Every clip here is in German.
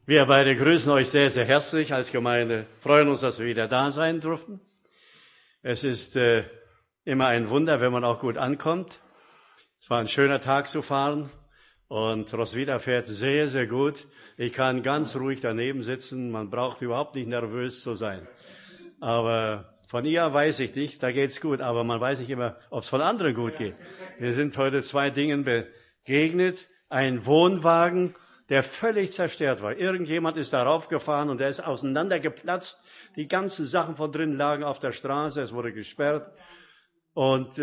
Wir beide grüßen euch sehr, sehr herzlich als Gemeinde, freuen uns, dass wir wieder da sein durften. Es ist immer ein Wunder, wenn man auch gut ankommt. Es war ein schöner Tag zu fahren und Roswitha fährt sehr, sehr gut. Ich kann ganz ruhig daneben sitzen, man braucht überhaupt nicht nervös zu sein. Aber von ihr weiß ich nicht, da geht's gut, aber man weiß nicht immer, ob es von anderen gut geht. Wir sind heute zwei Dingen begegnet, ein Wohnwagen, der völlig zerstört war. Irgendjemand ist darauf gefahren und der ist auseinandergeplatzt. Die ganzen Sachen von drin lagen auf der Straße, es wurde gesperrt. Und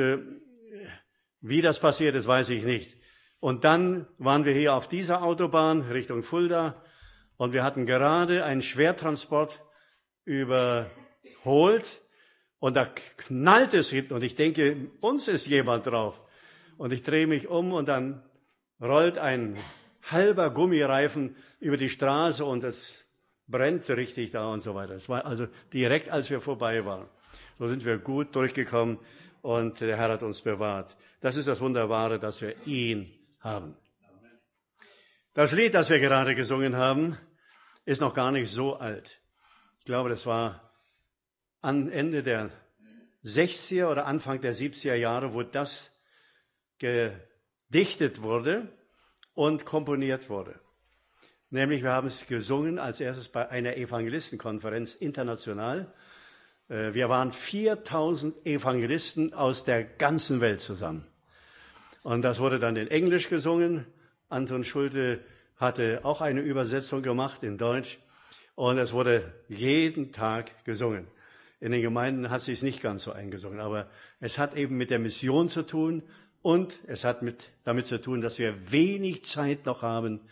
wie das passiert ist, weiß ich nicht. Und dann waren wir hier auf dieser Autobahn Richtung Fulda und wir hatten gerade einen Schwertransport überholt und da knallt es hinten und ich denke, uns ist jemand drauf. Und ich drehe mich um und dann rollt ein halber Gummireifen über die Straße und es brennt richtig da und so weiter. Es war also direkt, als wir vorbei waren. So sind wir gut durchgekommen und der Herr hat uns bewahrt. Das ist das Wunderbare, dass wir ihn haben. Das Lied, das wir gerade gesungen haben, ist noch gar nicht so alt. Ich glaube, das war am Ende der 60er oder Anfang der 70er Jahre, wo das gedichtet wurde und komponiert wurde. Nämlich, wir haben es gesungen als erstes bei einer Evangelistenkonferenz international. Wir waren 4000 Evangelisten aus der ganzen Welt zusammen. Und das wurde dann in Englisch gesungen. Anton Schulte hatte auch eine Übersetzung gemacht in Deutsch. Und es wurde jeden Tag gesungen. In den Gemeinden hat es sich nicht ganz so eingesungen, aber es hat eben mit der Mission zu tun und es hat damit zu tun, dass wir wenig Zeit noch haben,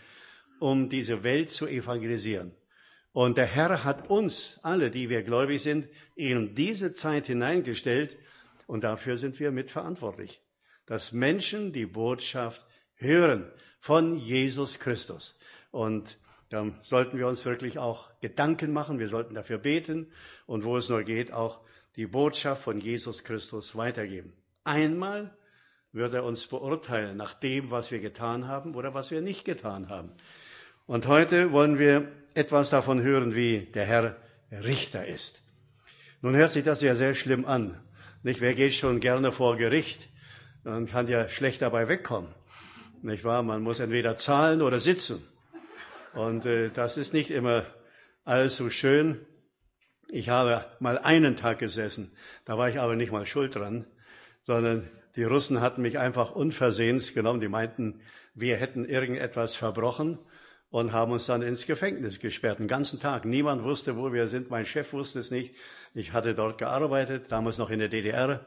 um diese Welt zu evangelisieren. Und der Herr hat uns alle, die wir gläubig sind, in diese Zeit hineingestellt und dafür sind wir mitverantwortlich, dass Menschen die Botschaft hören von Jesus Christus. Und da sollten wir uns wirklich auch Gedanken machen, wir sollten dafür beten und wo es nur geht, auch die Botschaft von Jesus Christus weitergeben. Einmal wird er uns beurteilen nach dem, was wir getan haben oder was wir nicht getan haben. Und heute wollen wir etwas davon hören, wie der Herr Richter ist. Nun hört sich das ja sehr schlimm an. Nicht? Wer geht schon gerne vor Gericht? Man kann ja schlecht dabei wegkommen. Nicht wahr? Man muss entweder zahlen oder sitzen. Und das ist nicht immer allzu schön. Ich habe mal einen Tag gesessen, da war ich aber nicht mal schuld dran, sondern die Russen hatten mich einfach unversehens genommen. Die meinten, wir hätten irgendetwas verbrochen und haben uns dann ins Gefängnis gesperrt, den ganzen Tag. Niemand wusste, wo wir sind. Mein Chef wusste es nicht. Ich hatte dort gearbeitet, damals noch in der DDR.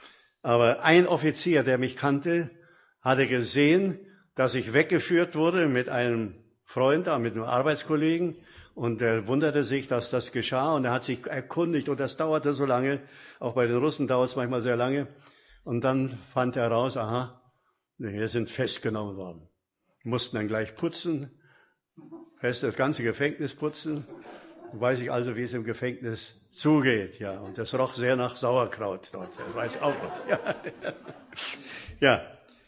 Aber ein Offizier, der mich kannte, hatte gesehen, dass ich weggeführt wurde mit einem Freund, mit einem Arbeitskollegen. Und er wunderte sich, dass das geschah. Und er hat sich erkundigt. Und das dauerte so lange. Auch bei den Russen dauert es manchmal sehr lange. Und dann fand er raus, aha, wir sind festgenommen worden. Mussten dann gleich putzen, das ganze Gefängnis putzen. Weiß ich also, wie es im Gefängnis zugeht. Ja, und das roch sehr nach Sauerkraut dort. Das weiß ich auch noch. Ja. Ja.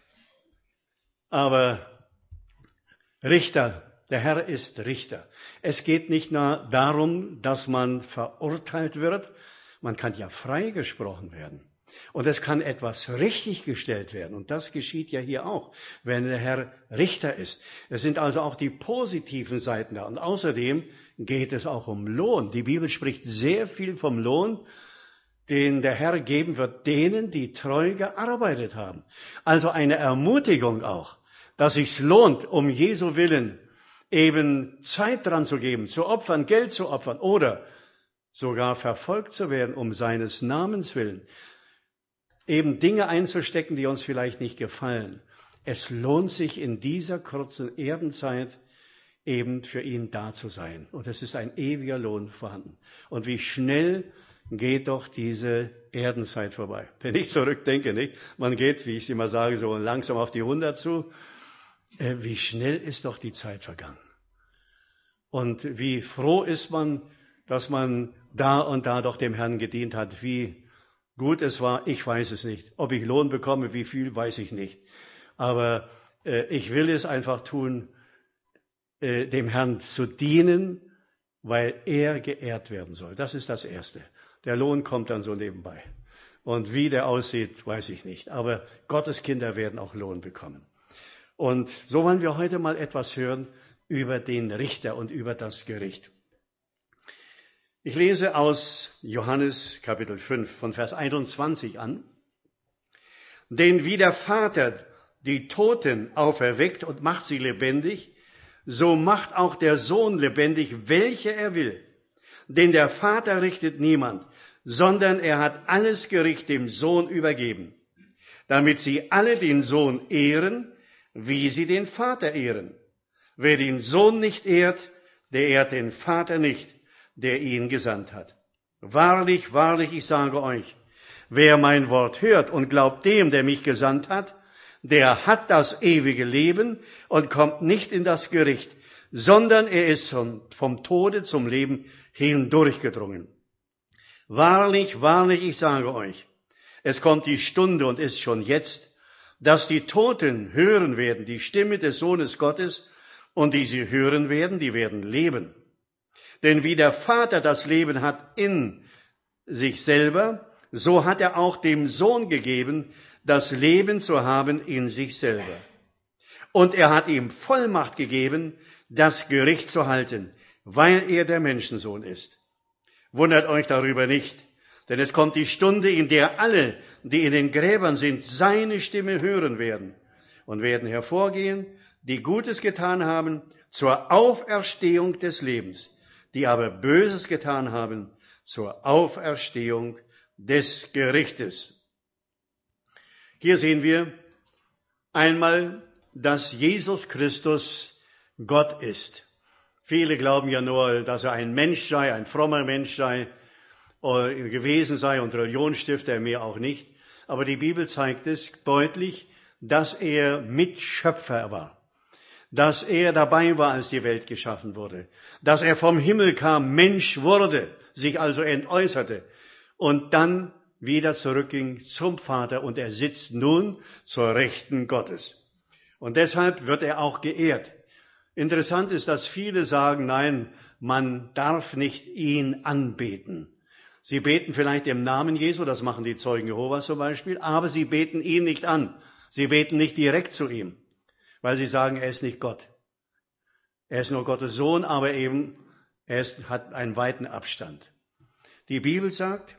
Aber Richter, der Herr ist Richter. Es geht nicht nur darum, dass man verurteilt wird. Man kann ja freigesprochen werden. Und es kann etwas richtiggestellt werden. Und das geschieht ja hier auch, wenn der Herr Richter ist. Es sind also auch die positiven Seiten da. Und außerdem geht es auch um Lohn. Die Bibel spricht sehr viel vom Lohn, den der Herr geben wird denen, die treu gearbeitet haben. Also eine Ermutigung auch, dass sich's lohnt, um Jesu Willen eben Zeit dran zu geben, zu opfern, Geld zu opfern oder sogar verfolgt zu werden um seines Namens willen. Eben Dinge einzustecken, die uns vielleicht nicht gefallen. Es lohnt sich in dieser kurzen Erdenzeit eben für ihn da zu sein. Und es ist ein ewiger Lohn vorhanden. Und wie schnell geht doch diese Erdenzeit vorbei. Wenn ich zurückdenke, nicht? Man geht, wie ich immer sage, so langsam auf die 100 zu. Wie schnell ist doch die Zeit vergangen. Und wie froh ist man, dass man da und da doch dem Herrn gedient hat. Wie gut es war, ich weiß es nicht. Ob ich Lohn bekomme, wie viel, weiß ich nicht. Aber ich will es einfach tun. dem Herrn zu dienen, weil er geehrt werden soll. Das ist das Erste. Der Lohn kommt dann so nebenbei. Und wie der aussieht, weiß ich nicht. Aber Gottes Kinder werden auch Lohn bekommen. Und so wollen wir heute mal etwas hören über den Richter und über das Gericht. Ich lese aus Johannes Kapitel 5 von Vers 21 an. Denn wie der Vater die Toten auferweckt und macht sie lebendig, so macht auch der Sohn lebendig, welche er will. Denn der Vater richtet niemand, sondern er hat alles Gericht dem Sohn übergeben, damit sie alle den Sohn ehren, wie sie den Vater ehren. Wer den Sohn nicht ehrt, der ehrt den Vater nicht, der ihn gesandt hat. Wahrlich, wahrlich, ich sage euch, wer mein Wort hört und glaubt dem, der mich gesandt hat, der hat das ewige Leben und kommt nicht in das Gericht, sondern er ist vom Tode zum Leben hindurchgedrungen. Wahrlich, wahrlich, ich sage euch, es kommt die Stunde und ist schon jetzt, dass die Toten hören werden, die Stimme des Sohnes Gottes, und die sie hören werden, die werden leben. Denn wie der Vater das Leben hat in sich selber, so hat er auch dem Sohn gegeben, das Leben zu haben in sich selber. Und er hat ihm Vollmacht gegeben, das Gericht zu halten, weil er der Menschensohn ist. Wundert euch darüber nicht, denn es kommt die Stunde, in der alle, die in den Gräbern sind, seine Stimme hören werden und werden hervorgehen, die Gutes getan haben, zur Auferstehung des Lebens, die aber Böses getan haben, zur Auferstehung des Gerichtes. Hier sehen wir einmal, dass Jesus Christus Gott ist. Viele glauben ja nur, dass er ein Mensch sei, ein frommer Mensch sei, gewesen sei und Religionsstifter, mehr auch nicht. Aber die Bibel zeigt es deutlich, dass er Mitschöpfer war, dass er dabei war, als die Welt geschaffen wurde, dass er vom Himmel kam, Mensch wurde, sich also entäußerte und dann wieder zurückging zum Vater und er sitzt nun zur Rechten Gottes. Und deshalb wird er auch geehrt. Interessant ist, dass viele sagen, nein, man darf nicht ihn anbeten. Sie beten vielleicht im Namen Jesu, das machen die Zeugen Jehovas zum Beispiel, aber sie beten ihn nicht an. Sie beten nicht direkt zu ihm, weil sie sagen, er ist nicht Gott. Er ist nur Gottes Sohn, aber eben, hat einen weiten Abstand. Die Bibel sagt,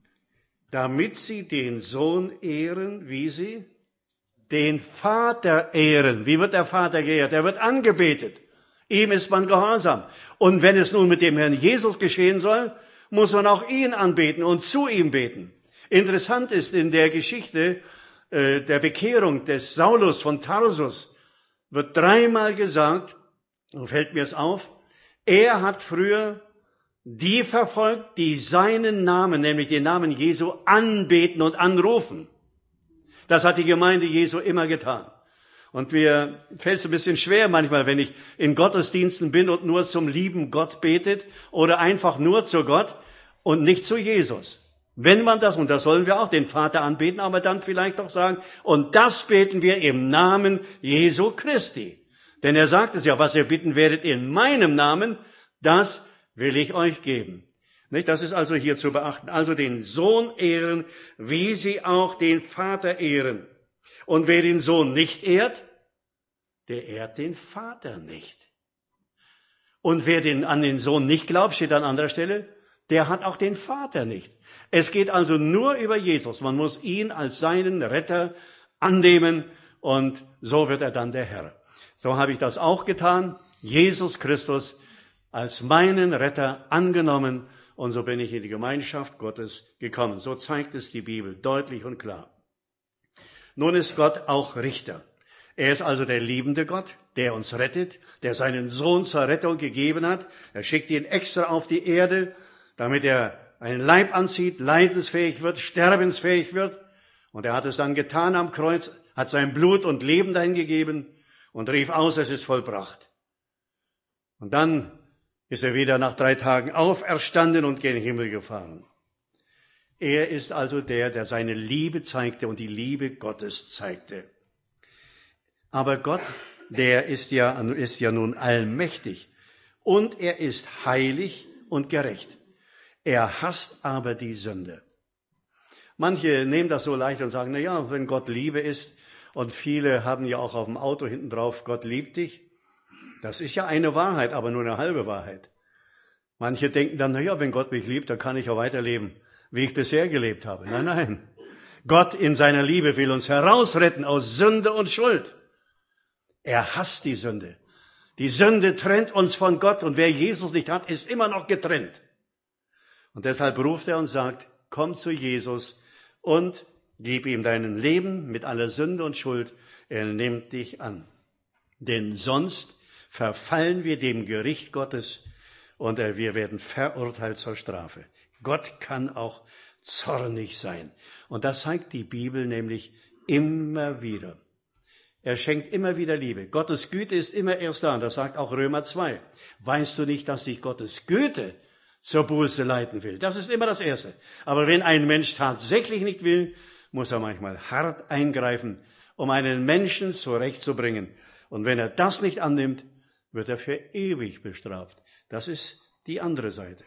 damit sie den Sohn ehren, wie sie den Vater ehren. Wie wird der Vater geehrt? Er wird angebetet. Ihm ist man gehorsam. Und wenn es nun mit dem Herrn Jesus geschehen soll, muss man auch ihn anbeten und zu ihm beten. Interessant ist in der Geschichte der Bekehrung des Saulus von Tarsus, wird dreimal gesagt, so fällt mir es auf, er hat früher die verfolgt, die seinen Namen, nämlich den Namen Jesu, anbeten und anrufen. Das hat die Gemeinde Jesu immer getan. Und mir fällt es ein bisschen schwer manchmal, wenn ich in Gottesdiensten bin und nur zum lieben Gott betet oder einfach nur zu Gott und nicht zu Jesus. Wenn man das, und das sollen wir auch den Vater anbeten, aber dann vielleicht auch sagen, und das beten wir im Namen Jesu Christi. Denn er sagt es ja, was ihr bitten werdet in meinem Namen, das will ich euch geben. Nicht? Das ist also hier zu beachten. Also den Sohn ehren, wie sie auch den Vater ehren. Und wer den Sohn nicht ehrt, der ehrt den Vater nicht. Und wer an den Sohn nicht glaubt, steht an anderer Stelle, der hat auch den Vater nicht. Es geht also nur über Jesus. Man muss ihn als seinen Retter annehmen und so wird er dann der Herr. So habe ich das auch getan. Jesus Christus als meinen Retter angenommen und so bin ich in die Gemeinschaft Gottes gekommen. So zeigt es die Bibel deutlich und klar. Nun ist Gott auch Richter. Er ist also der liebende Gott, der uns rettet, der seinen Sohn zur Rettung gegeben hat. Er schickt ihn extra auf die Erde, damit er einen Leib anzieht, leidensfähig wird, sterbensfähig wird. Und er hat es dann getan am Kreuz, hat sein Blut und Leben dahin gegeben und rief aus, es ist vollbracht. Und dann ist er wieder nach 3 Tagen auferstanden und gen Himmel gefahren. Er ist also der seine Liebe zeigte und die Liebe Gottes zeigte. Aber Gott der ist ja nun allmächtig. Und er ist heilig und gerecht. Er hasst aber die Sünde. Manche nehmen das so leicht und sagen, na ja, wenn Gott Liebe ist, und viele haben ja auch auf dem Auto hinten drauf, Gott liebt dich. Das ist ja eine Wahrheit, aber nur eine halbe Wahrheit. Manche denken dann, na ja, wenn Gott mich liebt, dann kann ich auch weiterleben, wie ich bisher gelebt habe. Nein, nein. Gott in seiner Liebe will uns herausretten aus Sünde und Schuld. Er hasst die Sünde. Die Sünde trennt uns von Gott und wer Jesus nicht hat, ist immer noch getrennt. Und deshalb ruft er und sagt, komm zu Jesus und gib ihm dein Leben mit aller Sünde und Schuld. Er nimmt dich an. Denn sonst verfallen wir dem Gericht Gottes und wir werden verurteilt zur Strafe. Gott kann auch zornig sein. Und das zeigt die Bibel nämlich immer wieder. Er schenkt immer wieder Liebe. Gottes Güte ist immer erst da. Und das sagt auch Römer 2. Weißt du nicht, dass dich Gottes Güte zur Buße leiten will? Das ist immer das Erste. Aber wenn ein Mensch tatsächlich nicht will, muss er manchmal hart eingreifen, um einen Menschen zurechtzubringen. Und wenn er das nicht annimmt, wird er für ewig bestraft. Das ist die andere Seite.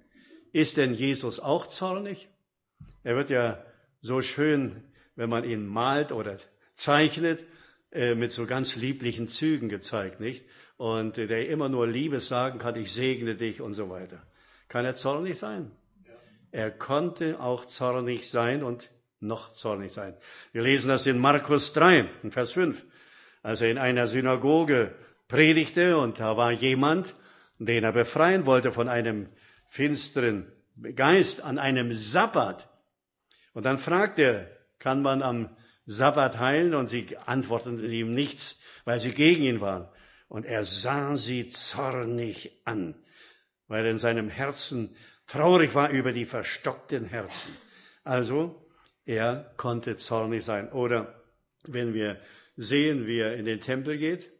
Ist denn Jesus auch zornig? Er wird ja so schön, wenn man ihn malt oder zeichnet, mit so ganz lieblichen Zügen gezeigt, nicht? Und der immer nur Liebes sagen kann, ich segne dich und so weiter. Kann er zornig sein? Ja. Er konnte auch zornig sein und noch zornig sein. Wir lesen das in Markus 3, in Vers 5, als er in einer Synagoge predigte und da war jemand, den er befreien wollte von einem finsteren Geist an einem Sabbat. Und dann fragt er, kann man am Sabbat heilen? Und sie antworteten ihm nichts, weil sie gegen ihn waren. Und er sah sie zornig an, weil er in seinem Herzen traurig war über die verstockten Herzen. Also, er konnte zornig sein. Oder wenn wir sehen, wie er in den Tempel geht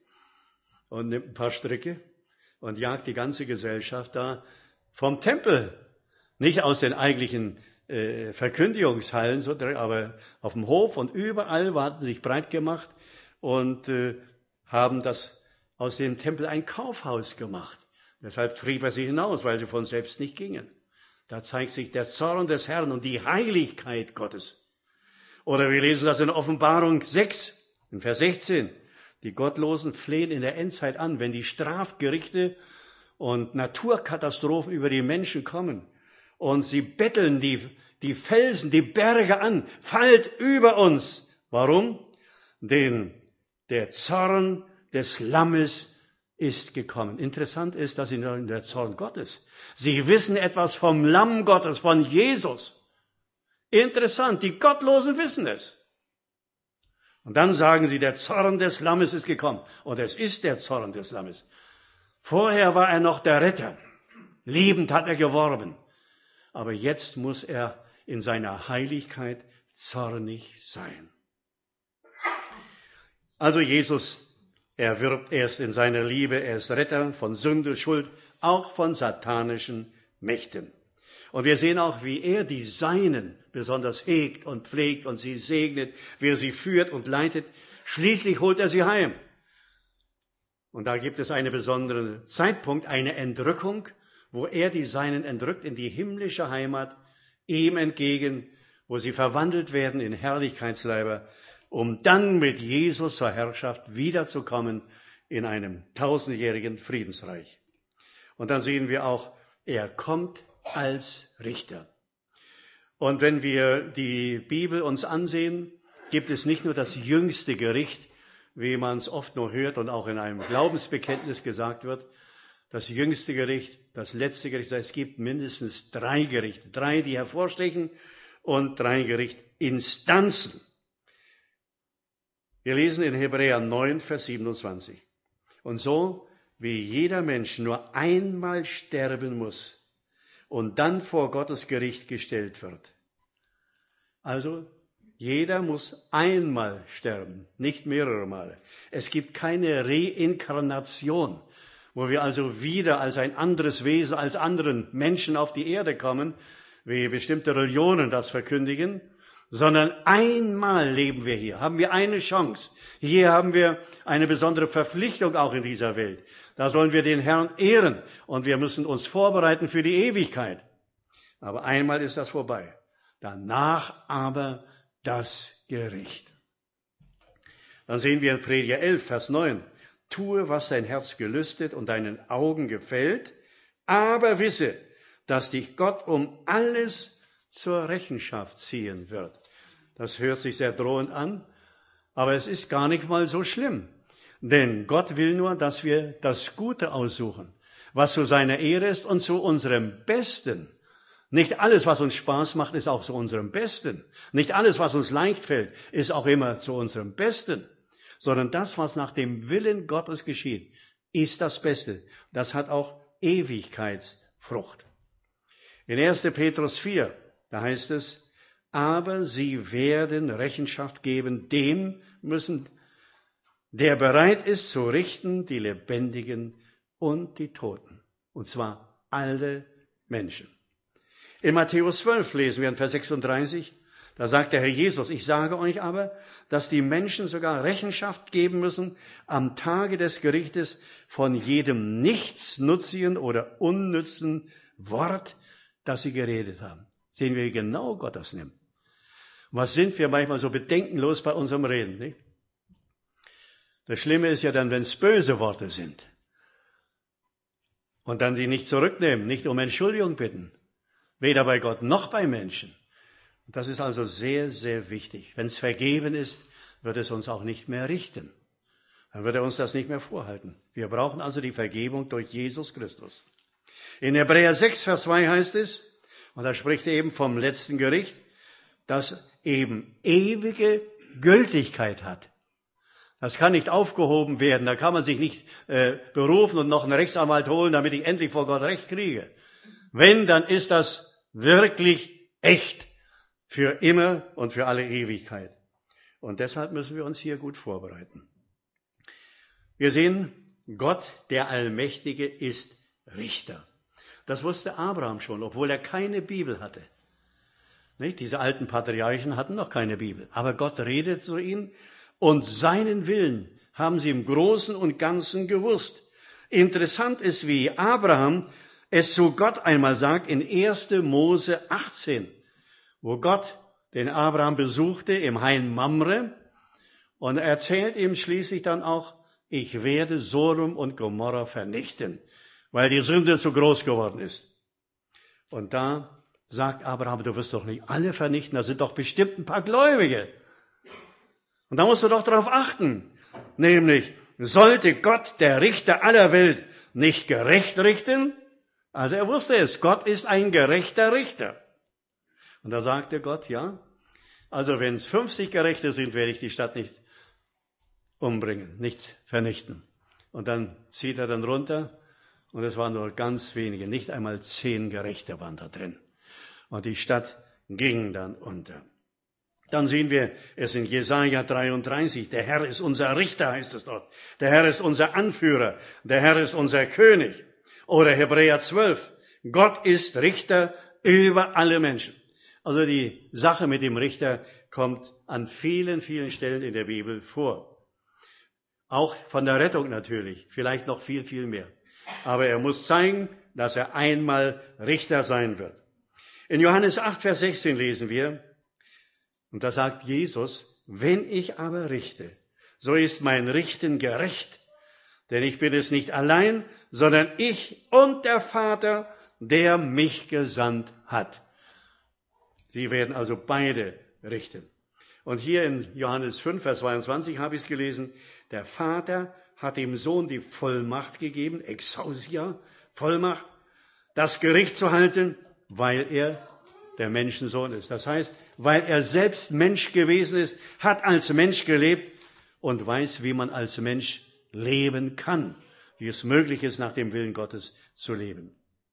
und nimmt ein paar Stricke und jagt die ganze Gesellschaft da vom Tempel, nicht aus den eigentlichen Verkündigungshallen, aber auf dem Hof und überall hatten sich breit gemacht und haben das aus dem Tempel ein Kaufhaus gemacht. Deshalb trieb er sie hinaus, weil sie von selbst nicht gingen. Da zeigt sich der Zorn des Herrn und die Heiligkeit Gottes. Oder wir lesen das in Offenbarung 6, in Vers 16. Die Gottlosen flehen in der Endzeit an, wenn die Strafgerichte und Naturkatastrophen über die Menschen kommen. Und sie betteln die Felsen, die Berge an, fallt über uns. Warum? Denn der Zorn des Lammes ist gekommen. Interessant ist, dass in der Zorn Gottes. Sie wissen etwas vom Lamm Gottes, von Jesus. Interessant, die Gottlosen wissen es. Und dann sagen sie, der Zorn des Lammes ist gekommen. Und es ist der Zorn des Lammes. Vorher war er noch der Retter. Liebend hat er geworben. Aber jetzt muss er in seiner Heiligkeit zornig sein. Also Jesus, er wirbt erst in seiner Liebe, er ist Retter von Sünde, Schuld, auch von satanischen Mächten. Und wir sehen auch, wie er die Seinen besonders hegt und pflegt und sie segnet, wie er sie führt und leitet. Schließlich holt er sie heim. Und da gibt es einen besonderen Zeitpunkt, eine Entrückung, wo er die Seinen entrückt in die himmlische Heimat, ihm entgegen, wo sie verwandelt werden in Herrlichkeitsleiber, um dann mit Jesus zur Herrschaft wiederzukommen in einem 1000-jährigen Friedensreich. Und dann sehen wir auch, er kommt als Richter. Und wenn wir die Bibel uns ansehen, gibt es nicht nur das jüngste Gericht, wie man es oft nur hört und auch in einem Glaubensbekenntnis gesagt wird, das jüngste Gericht, das letzte Gericht. Es gibt mindestens 3 Gerichte, 3, die hervorstechen und 3 Gerichtinstanzen. Wir lesen in Hebräer 9, Vers 27. Und so wie jeder Mensch nur einmal sterben muss und dann vor Gottes Gericht gestellt wird. Also jeder muss einmal sterben, nicht mehrere Male. Es gibt keine Reinkarnation, wo wir also wieder als ein anderes Wesen, als anderen Menschen auf die Erde kommen, wie bestimmte Religionen das verkündigen. sondern einmal leben wir hier, haben wir eine Chance. Hier haben wir eine besondere Verpflichtung auch in dieser Welt. Da sollen wir den Herrn ehren und wir müssen uns vorbereiten für die Ewigkeit. Aber einmal ist das vorbei. Danach aber das Gericht. Dann sehen wir in Prediger 11, Vers 9. Tue, was dein Herz gelüstet und deinen Augen gefällt, aber wisse, dass dich Gott um alles zur Rechenschaft ziehen wird. Das hört sich sehr drohend an, aber es ist gar nicht mal so schlimm. Denn Gott will nur, dass wir das Gute aussuchen, was zu seiner Ehre ist und zu unserem Besten. Nicht alles, was uns Spaß macht, ist auch zu unserem Besten. Nicht alles, was uns leicht fällt, ist auch immer zu unserem Besten. Sondern das, was nach dem Willen Gottes geschieht, ist das Beste. Das hat auch Ewigkeitsfrucht. In 1. Petrus 4, da heißt es, aber sie werden Rechenschaft geben, dem müssen, der bereit ist zu richten, die Lebendigen und die Toten. Und zwar alle Menschen. In Matthäus 12 lesen wir in Vers 36, da sagt der Herr Jesus, ich sage euch aber, dass die Menschen sogar Rechenschaft geben müssen am Tage des Gerichtes von jedem nichtsnutzigen oder unnützen Wort, das sie geredet haben. Sehen wir, wie genau Gott das nimmt. Was sind wir manchmal so bedenkenlos bei unserem Reden, nicht? Das Schlimme ist ja dann, wenn es böse Worte sind und dann die nicht zurücknehmen, nicht um Entschuldigung bitten, weder bei Gott noch bei Menschen. Das ist also sehr, sehr wichtig. Wenn es vergeben ist, wird es uns auch nicht mehr richten. Dann wird er uns das nicht mehr vorhalten. Wir brauchen also die Vergebung durch Jesus Christus. In Hebräer 6, Vers 2 heißt es, und da spricht er eben vom letzten Gericht, das eben ewige Gültigkeit hat. Das kann nicht aufgehoben werden. Da kann man sich nicht berufen und noch einen Rechtsanwalt holen, damit ich endlich vor Gott Recht kriege. Wenn, dann ist das wirklich echt für immer und für alle Ewigkeit. Und deshalb müssen wir uns hier gut vorbereiten. Wir sehen, Gott, der Allmächtige, ist Richter. Das wusste Abraham schon, obwohl er keine Bibel hatte. Nicht? Diese alten Patriarchen hatten noch keine Bibel. Aber Gott redet zu ihnen und seinen Willen haben sie im Großen und Ganzen gewusst. Interessant ist, wie Abraham es zu Gott einmal sagt in 1. Mose 18, wo Gott den Abraham besuchte im Hain Mamre und er erzählt ihm schließlich dann auch, ich werde Sodom und Gomorra vernichten, weil die Sünde zu groß geworden ist. Und da sagt Abraham, du wirst doch nicht alle vernichten, da sind doch bestimmt ein paar Gläubige. Und da musst du doch darauf achten, nämlich, sollte Gott, der Richter aller Welt, nicht gerecht richten? Also er wusste es, Gott ist ein gerechter Richter. Und da sagte Gott, ja, also wenn es 50 Gerechte sind, werde ich die Stadt nicht umbringen, nicht vernichten. Und dann zieht er dann runter und es waren nur ganz wenige, nicht einmal 10 Gerechte waren da drin. Und die Stadt ging dann unter. Dann sehen wir es in Jesaja 33, der Herr ist unser Richter, heißt es dort. Der Herr ist unser Anführer, der Herr ist unser König. Oder Hebräer 12, Gott ist Richter über alle Menschen. Also die Sache mit dem Richter kommt an vielen, vielen Stellen in der Bibel vor. Auch von der Rettung natürlich, vielleicht noch viel, viel mehr. Aber er muss zeigen, dass er einmal Richter sein wird. In Johannes 8, Vers 16 lesen wir, und da sagt Jesus, wenn ich aber richte, so ist mein Richten gerecht, denn ich bin es nicht allein, sondern ich und der Vater, der mich gesandt hat. Sie werden also beide richten. Und hier in Johannes 5, Vers 22 habe ich es gelesen, der Vater hat dem Sohn die Vollmacht gegeben, Exousia, Vollmacht, das Gericht zu halten, weil er der Menschensohn ist. Das heißt, weil er selbst Mensch gewesen ist, hat als Mensch gelebt und weiß, wie man als Mensch leben kann, wie es möglich ist, nach dem Willen Gottes zu leben.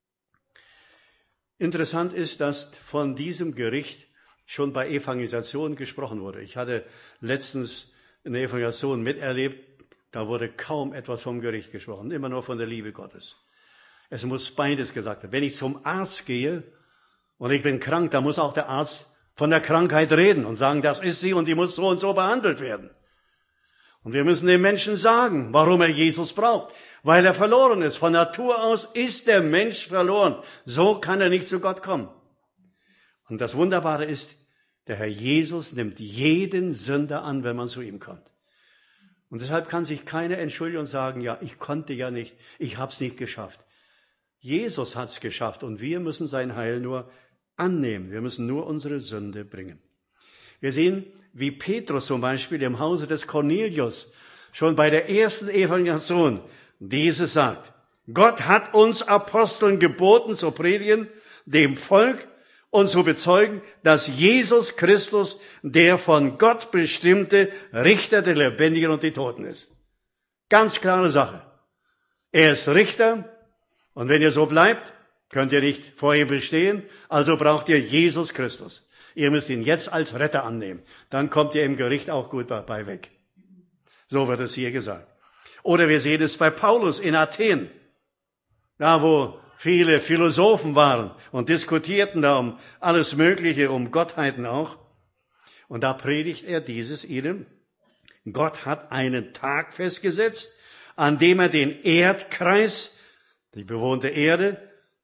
Interessant ist, dass von diesem Gericht schon bei Evangelisation gesprochen wurde. Ich hatte letztens eine Evangelisation miterlebt, da wurde kaum etwas vom Gericht gesprochen, immer nur von der Liebe Gottes. Es muss beides gesagt werden. Wenn ich zum Arzt gehe und ich bin krank, dann muss auch der Arzt von der Krankheit reden und sagen, das ist sie und die muss so und so behandelt werden. Und wir müssen den Menschen sagen, warum er Jesus braucht. Weil er verloren ist. Von Natur aus ist der Mensch verloren. So kann er nicht zu Gott kommen. Und das Wunderbare ist, der Herr Jesus nimmt jeden Sünder an, wenn man zu ihm kommt. Und deshalb kann sich keiner entschuldigen und sagen, ja, ich konnte ja nicht, ich habe es nicht geschafft. Jesus hat es geschafft und wir müssen sein Heil nur annehmen. Wir müssen nur unsere Sünde bringen. Wir sehen, wie Petrus zum Beispiel im Hause des Cornelius schon bei der ersten Evangelisation dieses sagt. Gott hat uns Aposteln geboten zu predigen, dem Volk und zu bezeugen, dass Jesus Christus der von Gott bestimmte Richter der Lebendigen und der Toten ist. Ganz klare Sache. Er ist Richter und wenn ihr so bleibt, könnt ihr nicht vor ihm bestehen, also braucht ihr Jesus Christus. Ihr müsst ihn jetzt als Retter annehmen. Dann kommt ihr im Gericht auch gut dabei weg. So wird es hier gesagt. Oder wir sehen es bei Paulus in Athen, da wo viele Philosophen waren und diskutierten da um alles Mögliche, um Gottheiten auch. Und da predigt er dieses ihnen. Gott hat einen Tag festgesetzt, an dem er den Erdkreis, die bewohnte Erde,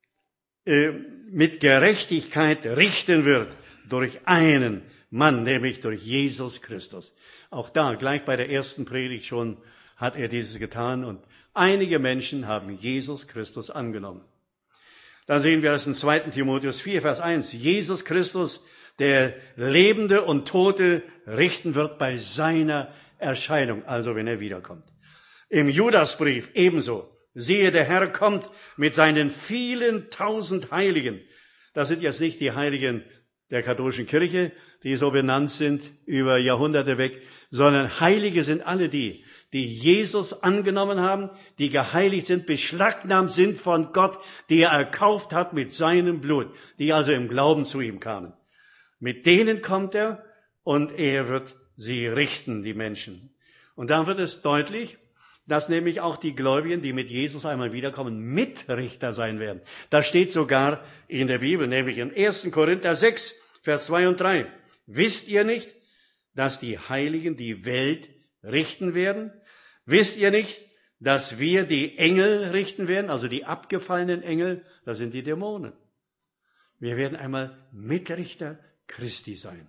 mit Gerechtigkeit richten wird durch einen Mann, nämlich durch Jesus Christus. Auch da, gleich bei der ersten Predigt schon, hat er dieses getan und einige Menschen haben Jesus Christus angenommen. Dann sehen wir das in 2. Timotheus 4, Vers 1. Jesus Christus, der Lebende und Tote richten wird bei seiner Erscheinung, also wenn er wiederkommt. Im Judasbrief ebenso. Siehe, der Herr kommt mit seinen vielen tausend Heiligen. Das sind jetzt nicht die Heiligen der katholischen Kirche, die so benannt sind über Jahrhunderte weg, sondern Heilige sind alle die Jesus angenommen haben, die geheiligt sind, beschlagnahmt sind von Gott, die er erkauft hat mit seinem Blut, die also im Glauben zu ihm kamen. Mit denen kommt er und er wird sie richten, die Menschen. Und dann wird es deutlich, dass nämlich auch die Gläubigen, die mit Jesus einmal wiederkommen, Mitrichter sein werden. Das steht sogar in der Bibel, nämlich in 1. Korinther 6, Vers 2 und 3. Wisst ihr nicht, dass die Heiligen die Welt richten werden? Wisst ihr nicht, dass wir die Engel richten werden, also die abgefallenen Engel, das sind die Dämonen. Wir werden einmal Mitrichter Christi sein.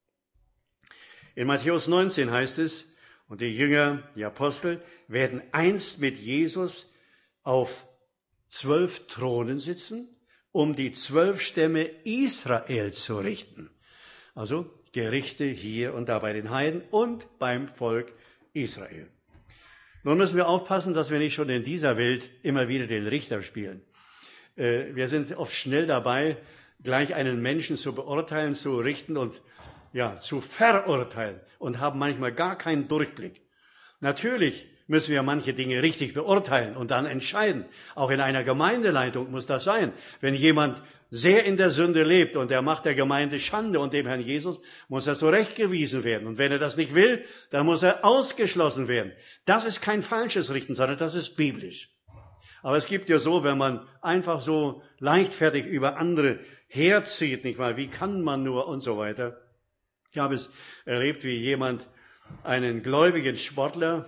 In Matthäus 19 heißt es, und die Jünger, die Apostel, werden einst mit Jesus auf 12 Thronen sitzen, um die 12 Stämme Israels zu richten. Also Gerichte hier und da bei den Heiden und beim Volk Israel. Nun müssen wir aufpassen, dass wir nicht schon in dieser Welt immer wieder den Richter spielen. Wir sind oft schnell dabei, gleich einen Menschen zu beurteilen, zu richten und zu verurteilen und haben manchmal gar keinen Durchblick. Natürlich müssen wir manche Dinge richtig beurteilen und dann entscheiden. Auch in einer Gemeindeleitung muss das sein. Wenn jemand sehr in der Sünde lebt und er macht der Gemeinde Schande und dem Herrn Jesus, muss er zurechtgewiesen werden. Und wenn er das nicht will, dann muss er ausgeschlossen werden. Das ist kein falsches Richten, sondern das ist biblisch. Aber es gibt ja so, wenn man einfach so leichtfertig über andere herzieht, nicht wahr? Wie kann man nur und so weiter. Ich habe es erlebt, wie jemand einen gläubigen Sportler,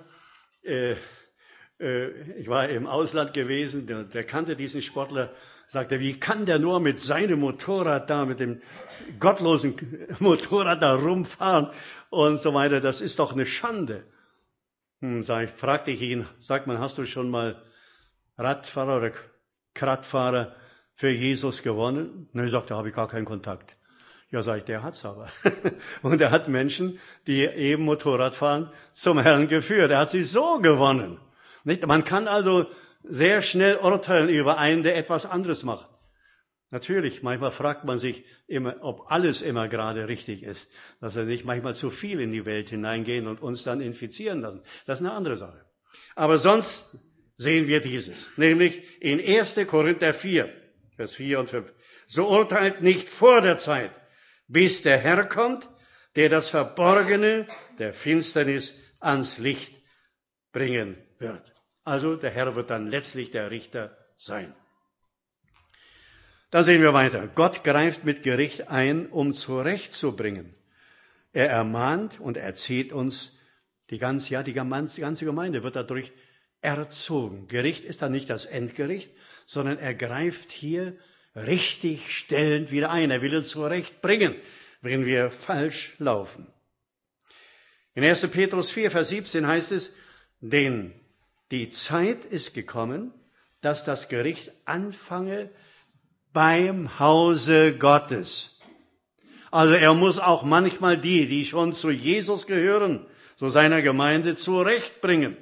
ich war im Ausland gewesen, der kannte diesen Sportler, sagte, wie kann der nur mit seinem Motorrad da, mit dem gottlosen Motorrad da rumfahren und so weiter, das ist doch eine Schande. Fragte ich ihn, sagt man, hast du schon mal Radfahrer oder Kradfahrer für Jesus gewonnen? Ne, sagt er, habe ich gar keinen Kontakt. Ja, sag ich, der hat's aber. Und er hat Menschen, die eben Motorrad fahren, zum Herrn geführt. Er hat sie so gewonnen. Nicht? Man kann also sehr schnell urteilen über einen, der etwas anderes macht. Natürlich, manchmal fragt man sich immer, ob alles immer gerade richtig ist. Dass wir nicht manchmal zu viel in die Welt hineingehen und uns dann infizieren lassen. Das ist eine andere Sache. Aber sonst sehen wir dieses. Nämlich in 1. Korinther 4, Vers 4 und 5. So urteilt nicht vor der Zeit, bis der Herr kommt, der das Verborgene der Finsternis ans Licht bringen wird. Also der Herr wird dann letztlich der Richter sein. Dann sehen wir weiter. Gott greift mit Gericht ein, um zurechtzubringen. Er ermahnt und erzieht uns, die ganze Gemeinde wird dadurch erzogen. Gericht ist dann nicht das Endgericht, sondern er greift hier richtig stellend wieder ein. Er will uns zurechtbringen, wenn wir falsch laufen. In 1. Petrus 4, Vers 17 heißt es, denn die Zeit ist gekommen, dass das Gericht anfange beim Hause Gottes. Also er muss auch manchmal die schon zu Jesus gehören, zu seiner Gemeinde zurechtbringen.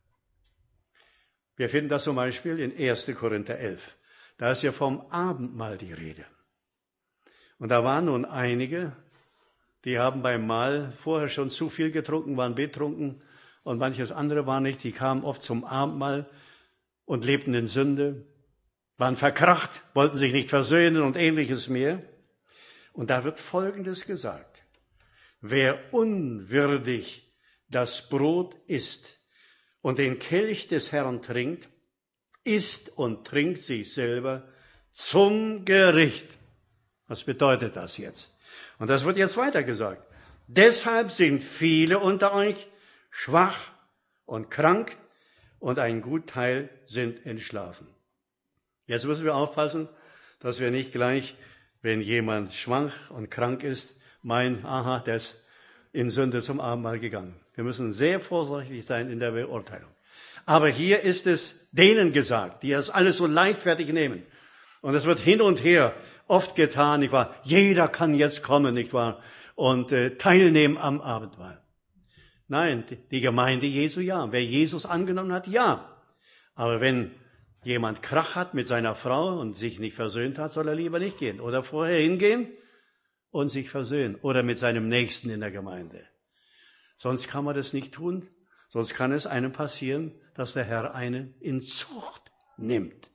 Wir finden das zum Beispiel in 1. Korinther 11. Da ist ja vom Abendmahl die Rede. Und da waren nun einige, die haben beim Mahl vorher schon zu viel getrunken, waren betrunken und manches andere war nicht. Die kamen oft zum Abendmahl und lebten in Sünde, waren verkracht, wollten sich nicht versöhnen und ähnliches mehr. Und da wird Folgendes gesagt. Wer unwürdig das Brot isst und den Kelch des Herrn trinkt, isst und trinkt sich selber zum Gericht. Was bedeutet das jetzt? Und das wird jetzt weiter gesagt. Deshalb sind viele unter euch schwach und krank und ein Gutteil sind entschlafen. Jetzt müssen wir aufpassen, dass wir nicht gleich, wenn jemand schwach und krank ist, meinen, aha, der ist in Sünde zum Abendmahl gegangen. Wir müssen sehr vorsichtig sein in der Beurteilung. Aber hier ist es denen gesagt, die das alles so leichtfertig nehmen. Und es wird hin und her oft getan, nicht wahr? Jeder kann jetzt kommen, nicht wahr? Und teilnehmen am Abendmahl. Nein, die Gemeinde Jesu ja. Wer Jesus angenommen hat, ja. Aber wenn jemand Krach hat mit seiner Frau und sich nicht versöhnt hat, soll er lieber nicht gehen. Oder vorher hingehen und sich versöhnen. Oder mit seinem Nächsten in der Gemeinde. Sonst kann man das nicht tun. Sonst kann es einem passieren, dass der Herr einen in Zucht nimmt.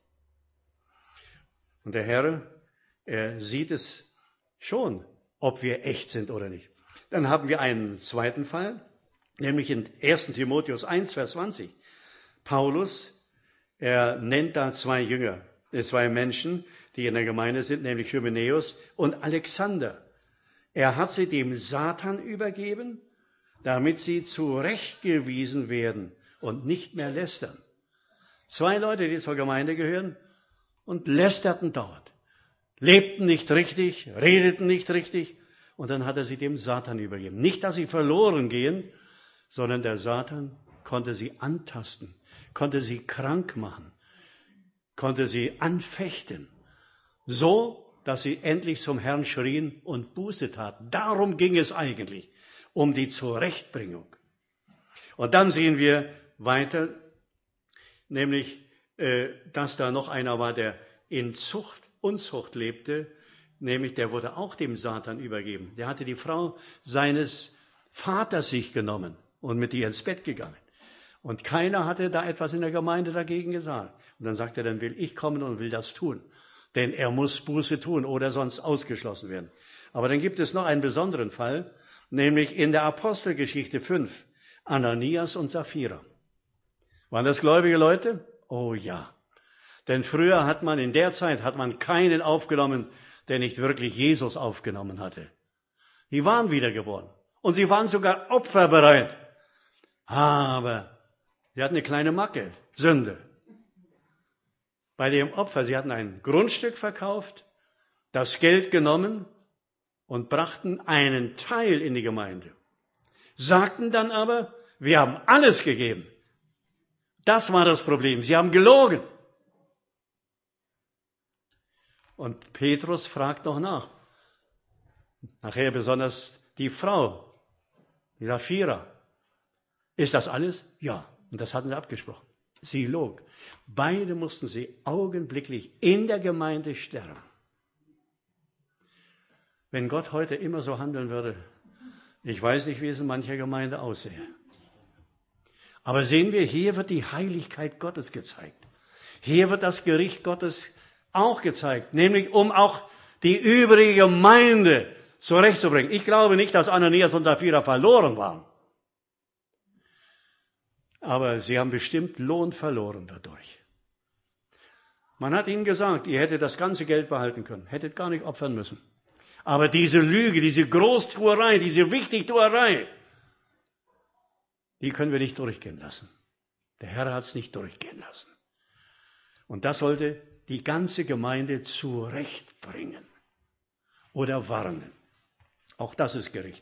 Und der Herr, er sieht es schon, ob wir echt sind oder nicht. Dann haben wir einen zweiten Fall, nämlich in 1. Timotheus 1, Vers 20. Paulus, er nennt da zwei Menschen, die in der Gemeinde sind, nämlich Hymenäus und Alexander. Er hat sie dem Satan übergeben, damit sie zurechtgewiesen werden und nicht mehr lästern. Zwei Leute, die zur Gemeinde gehören und lästerten dort, lebten nicht richtig, redeten nicht richtig und dann hat er sie dem Satan übergeben. Nicht, dass sie verloren gehen, sondern der Satan konnte sie antasten, konnte sie krank machen, konnte sie anfechten, so, dass sie endlich zum Herrn schrien und Buße taten. Darum ging es eigentlich, um die Zurechtbringung. Und dann sehen wir weiter, nämlich, dass da noch einer war, der in Unzucht lebte, nämlich der wurde auch dem Satan übergeben. Der hatte die Frau seines Vaters sich genommen und mit ihr ins Bett gegangen. Und keiner hatte da etwas in der Gemeinde dagegen gesagt. Und dann sagte er, dann will ich kommen und will das tun. Denn er muss Buße tun oder sonst ausgeschlossen werden. Aber dann gibt es noch einen besonderen Fall, nämlich in der Apostelgeschichte 5, Ananias und Sapphira. Waren das gläubige Leute? Oh ja. Denn früher in der Zeit hat man keinen aufgenommen, der nicht wirklich Jesus aufgenommen hatte. Die waren wiedergeboren. Und sie waren sogar opferbereit. Aber sie hatten eine kleine Macke, Sünde. Bei dem Opfer, sie hatten ein Grundstück verkauft, das Geld genommen und brachten einen Teil in die Gemeinde. Sagten dann aber, wir haben alles gegeben. Das war das Problem. Sie haben gelogen. Und Petrus fragt noch nach. Nachher besonders die Frau, die Sapphira. Ist das alles? Ja. Und das hatten sie abgesprochen. Sie log. Beide mussten sie augenblicklich in der Gemeinde sterben. Wenn Gott heute immer so handeln würde, ich weiß nicht, wie es in mancher Gemeinde aussähe. Aber sehen wir, hier wird die Heiligkeit Gottes gezeigt. Hier wird das Gericht Gottes auch gezeigt, nämlich um auch die übrige Gemeinde zurechtzubringen. Ich glaube nicht, dass Ananias und Sapphira verloren waren. Aber sie haben bestimmt Lohn verloren dadurch. Man hat ihnen gesagt, ihr hättet das ganze Geld behalten können, hättet gar nicht opfern müssen. Aber diese Lüge, diese Großtuerei, diese Wichtigtuerei, die können wir nicht durchgehen lassen. Der Herr hat es nicht durchgehen lassen. Und das sollte die ganze Gemeinde zurechtbringen oder warnen. Auch das ist Gericht.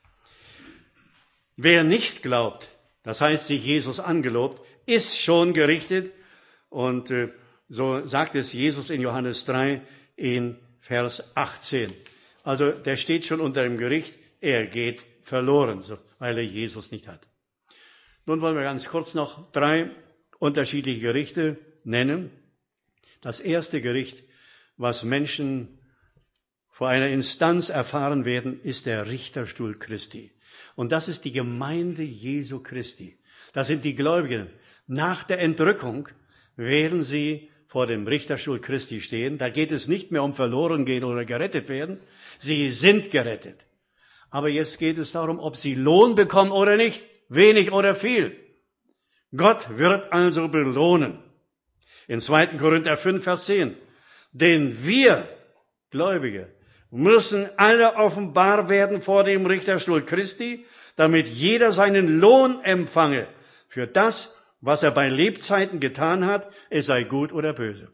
Wer nicht glaubt, das heißt sich Jesus angelobt, ist schon gerichtet. Und so sagt es Jesus in Johannes 3 in Vers 18. Also der steht schon unter dem Gericht, er geht verloren, weil er Jesus nicht hat. Nun wollen wir ganz kurz noch 3 unterschiedliche Gerichte nennen. Das erste Gericht, was Menschen vor einer Instanz erfahren werden, ist der Richterstuhl Christi. Und das ist die Gemeinde Jesu Christi. Das sind die Gläubigen. Nach der Entrückung werden sie vor dem Richterstuhl Christi stehen. Da geht es nicht mehr um verloren gehen oder gerettet werden. Sie sind gerettet. Aber jetzt geht es darum, ob sie Lohn bekommen oder nicht, wenig oder viel. Gott wird also belohnen. In 2. Korinther 5, Vers 10. Denn wir, Gläubige, müssen alle offenbar werden vor dem Richterstuhl Christi, damit jeder seinen Lohn empfange für das, was er bei Lebzeiten getan hat, es sei gut oder böse.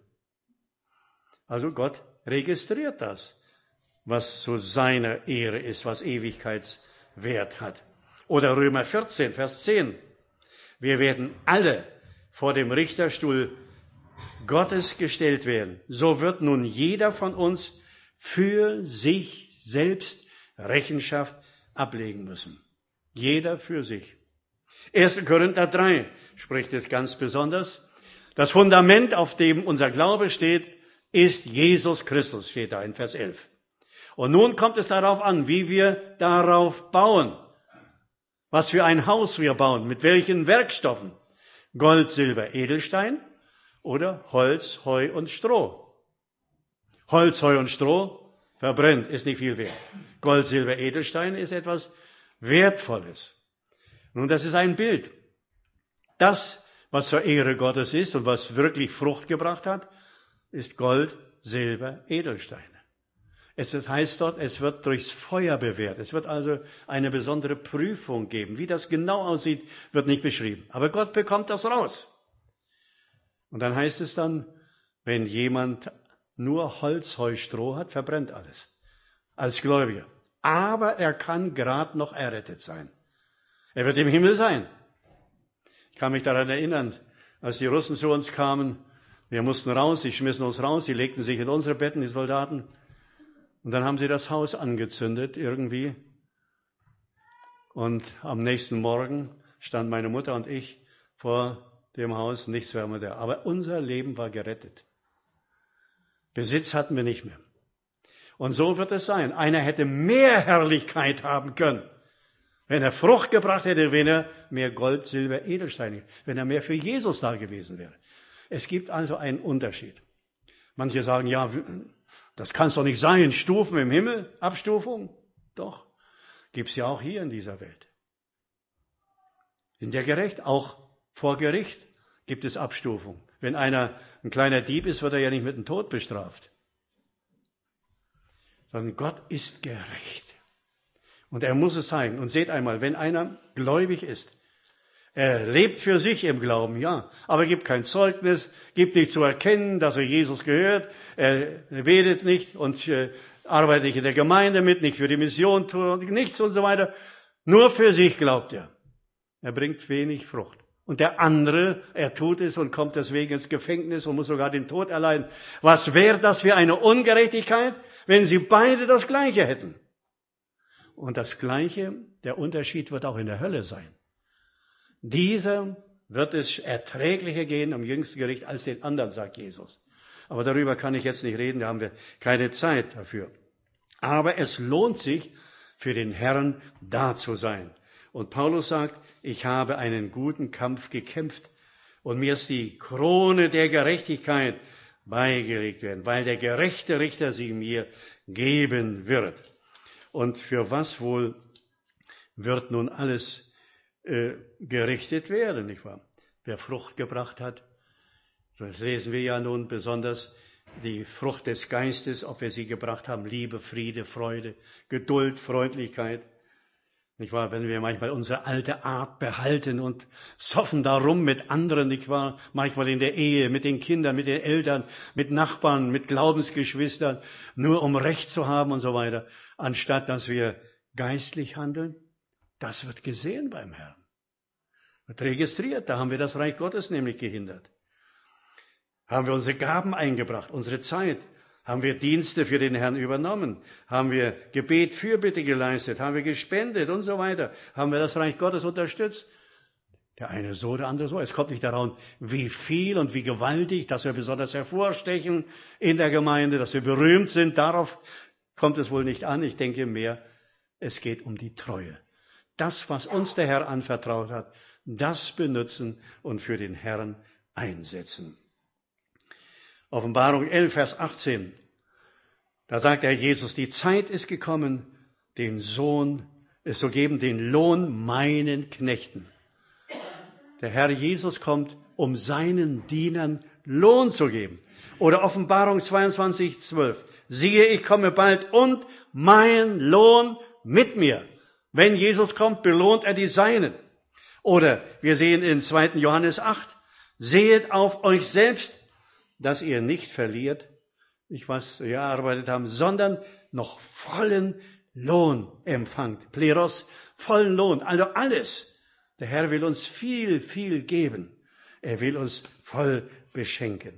Also Gott registriert das, was zu seiner Ehre ist, was Ewigkeitswert hat. Oder Römer 14, Vers 10. Wir werden alle vor dem Richterstuhl Gottes gestellt werden. So wird nun jeder von uns für sich selbst Rechenschaft ablegen müssen. Jeder für sich. 1. Korinther 3 spricht es ganz besonders. Das Fundament, auf dem unser Glaube steht, ist Jesus Christus, steht da in Vers 11. Und nun kommt es darauf an, wie wir darauf bauen. Was für ein Haus wir bauen, mit welchen Werkstoffen. Gold, Silber, Edelstein oder Holz, Heu und Stroh. Holz, Heu und Stroh verbrennt, ist nicht viel wert. Gold, Silber, Edelstein ist etwas Wertvolles. Nun, das ist ein Bild. Das, was zur Ehre Gottes ist und was wirklich Frucht gebracht hat, ist Gold, Silber, Edelsteine. Es heißt dort, es wird durchs Feuer bewährt. Es wird also eine besondere Prüfung geben. Wie das genau aussieht, wird nicht beschrieben. Aber Gott bekommt das raus. Und dann heißt es dann, wenn jemand nur Holz, Heu, Stroh hat, verbrennt alles. Als Gläubiger. Aber er kann gerade noch errettet sein. Er wird im Himmel sein. Ich kann mich daran erinnern, als die Russen zu uns kamen, wir mussten raus, sie schmissen uns raus, sie legten sich in unsere Betten, die Soldaten. Und dann haben sie das Haus angezündet irgendwie. Und am nächsten Morgen standen meine Mutter und ich vor dem Haus, nichts mehr da. Aber unser Leben war gerettet. Besitz hatten wir nicht mehr. Und so wird es sein. Einer hätte mehr Herrlichkeit haben können, wenn er Frucht gebracht hätte, wenn er mehr Gold, Silber, Edelsteine, wenn er mehr für Jesus da gewesen wäre. Es gibt also einen Unterschied. Manche sagen, ja, das kann es doch nicht sein, Stufen im Himmel, Abstufung. Doch, gibt es ja auch hier in dieser Welt. Sind ja gerecht, auch vor Gericht gibt es Abstufung. Wenn einer ein kleiner Dieb ist, wird er ja nicht mit dem Tod bestraft. Sondern Gott ist gerecht. Und er muss es zeigen. Und seht einmal, wenn einer gläubig ist, er lebt für sich im Glauben, ja, aber gibt kein Zeugnis, gibt nicht zu erkennen, dass er Jesus gehört, er betet nicht und arbeitet nicht in der Gemeinde mit, nicht für die Mission, nichts und so weiter. Nur für sich glaubt er. Er bringt wenig Frucht. Und der andere, er tut es und kommt deswegen ins Gefängnis und muss sogar den Tod erleiden. Was wäre das für eine Ungerechtigkeit, wenn sie beide das Gleiche hätten? Und das Gleiche, der Unterschied wird auch in der Hölle sein. Dieser wird es erträglicher gehen am jüngsten Gericht als den anderen, sagt Jesus. Aber darüber kann ich jetzt nicht reden, da haben wir keine Zeit dafür. Aber es lohnt sich, für den Herrn da zu sein. Und Paulus sagt, ich habe einen guten Kampf gekämpft und mir ist die Krone der Gerechtigkeit beigelegt werden, weil der gerechte Richter sie mir geben wird. Und für was wohl wird nun alles gerichtet werden, nicht wahr? Wer Frucht gebracht hat, So lesen wir ja nun besonders die Frucht des Geistes, ob wir sie gebracht haben, Liebe, Friede, Freude, Geduld, Freundlichkeit. Nicht wahr? Wenn wir manchmal unsere alte Art behalten und soffen darum mit anderen, nicht wahr? Manchmal in der Ehe, mit den Kindern, mit den Eltern, mit Nachbarn, mit Glaubensgeschwistern, nur um Recht zu haben und so weiter, anstatt dass wir geistlich handeln. Das wird gesehen beim Herrn. Wird registriert, da haben wir das Reich Gottes nämlich gehindert. Haben wir unsere Gaben eingebracht, unsere Zeit, haben wir Dienste für den Herrn übernommen, haben wir Gebet, Fürbitte geleistet, haben wir gespendet und so weiter, haben wir das Reich Gottes unterstützt. Der eine so, der andere so. Es kommt nicht daran, wie viel und wie gewaltig, dass wir besonders hervorstechen in der Gemeinde, dass wir berühmt sind. Darauf kommt es wohl nicht an. Ich denke mehr, es geht um die Treue. Das, was uns der Herr anvertraut hat, das benutzen und für den Herrn einsetzen. Offenbarung 11, Vers 18. Da sagt der Herr Jesus, die Zeit ist gekommen, den Sohn zu geben, den Lohn meinen Knechten. Der Herr Jesus kommt, um seinen Dienern Lohn zu geben. Oder Offenbarung 22, 12. Siehe, ich komme bald und mein Lohn mit mir. Wenn Jesus kommt, belohnt er die Seinen. Oder wir sehen in 2. Johannes 8, sehet auf euch selbst, dass ihr nicht verliert, nicht was ihr erarbeitet haben, sondern noch vollen Lohn empfangt. Pleros, vollen Lohn, also alles. Der Herr will uns viel, viel geben. Er will uns voll beschenken.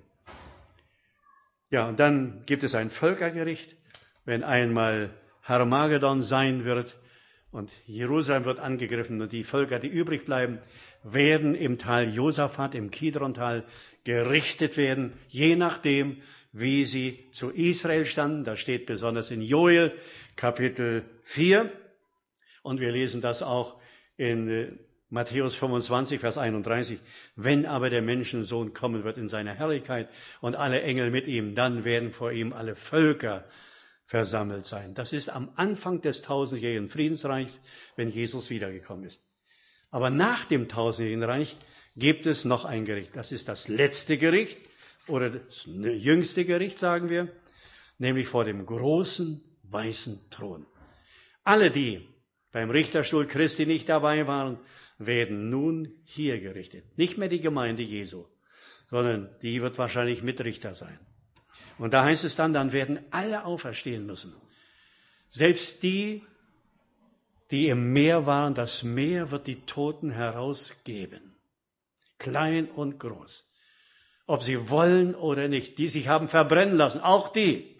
Ja, und dann gibt es ein Völkergericht, wenn einmal Harmagedon sein wird und Jerusalem wird angegriffen und die Völker, die übrig bleiben, werden im Tal Josaphat, im Kidrontal, gerichtet werden, je nachdem, wie sie zu Israel standen. Das steht besonders in Joel, Kapitel 4. Und wir lesen das auch in Matthäus 25, Vers 31. Wenn aber der Menschensohn kommen wird in seiner Herrlichkeit und alle Engel mit ihm, dann werden vor ihm alle Völker versammelt sein. Das ist am Anfang des tausendjährigen Friedensreichs, wenn Jesus wiedergekommen ist. Aber nach dem tausendjährigen Reich gibt es noch ein Gericht. Das ist das letzte Gericht oder das jüngste Gericht, sagen wir, nämlich vor dem großen weißen Thron. Alle, die beim Richterstuhl Christi nicht dabei waren, werden nun hier gerichtet. Nicht mehr die Gemeinde Jesu, sondern die wird wahrscheinlich Mitrichter sein. Und da heißt es dann werden alle auferstehen müssen. Selbst die, die im Meer waren, das Meer wird die Toten herausgeben. Klein und groß. Ob sie wollen oder nicht, die sich haben verbrennen lassen, auch die.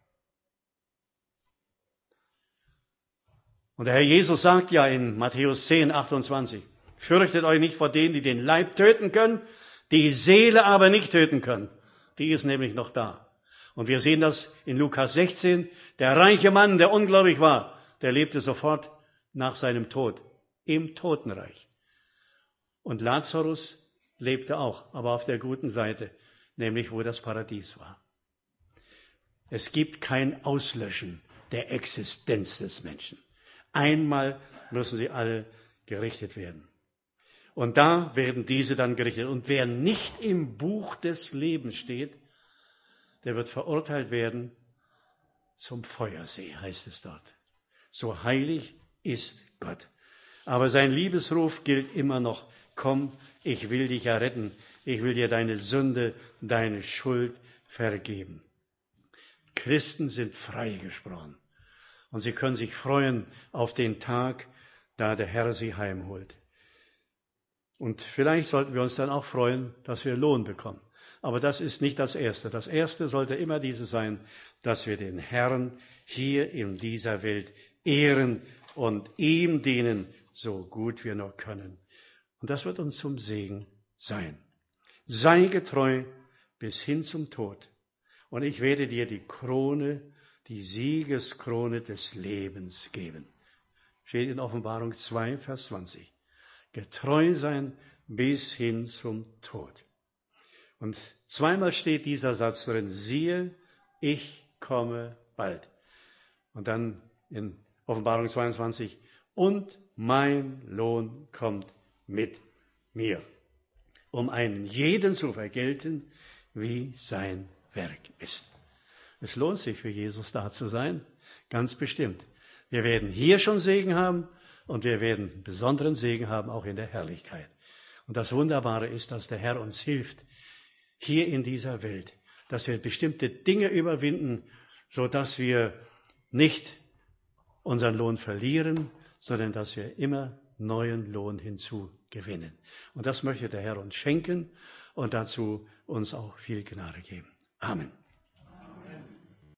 Und der Herr Jesus sagt ja in Matthäus 10, 28, fürchtet euch nicht vor denen, die den Leib töten können, die Seele aber nicht töten können. Die ist nämlich noch da. Und wir sehen das in Lukas 16. Der reiche Mann, der ungläubig war, der lebte sofort nach seinem Tod im Totenreich. Und Lazarus lebte auch, aber auf der guten Seite, nämlich wo das Paradies war. Es gibt kein Auslöschen der Existenz des Menschen. Einmal müssen sie alle gerichtet werden. Und da werden diese dann gerichtet. Und wer nicht im Buch des Lebens steht, der wird verurteilt werden zum Feuersee, heißt es dort. So heilig ist Gott. Aber sein Liebesruf gilt immer noch. Komm, ich will dich erretten. Ich will dir deine Sünde, deine Schuld vergeben. Christen sind freigesprochen. Und sie können sich freuen auf den Tag, da der Herr sie heimholt. Und vielleicht sollten wir uns dann auch freuen, dass wir Lohn bekommen. Aber das ist nicht das Erste. Das Erste sollte immer dieses sein, dass wir den Herrn hier in dieser Welt ehren und ihm dienen, so gut wir nur können. Und das wird uns zum Segen sein. Sei getreu bis hin zum Tod. Und ich werde dir die Krone, die Siegeskrone des Lebens geben. Steht in Offenbarung 2, Vers 20. Getreu sein bis hin zum Tod. Und zweimal steht dieser Satz drin, siehe, ich komme bald. Und dann in Offenbarung 22, und mein Lohn kommt mit mir. um einen jeden zu vergelten, wie sein Werk ist. Es lohnt sich für Jesus da zu sein, ganz bestimmt. Wir werden hier schon Segen haben und wir werden besonderen Segen haben, auch in der Herrlichkeit. Und das Wunderbare ist, dass der Herr uns hilft, hier in dieser Welt, dass wir bestimmte Dinge überwinden, sodass wir nicht unseren Lohn verlieren, sondern dass wir immer neuen Lohn hinzugewinnen. Und das möchte der Herr uns schenken und dazu uns auch viel Gnade geben. Amen.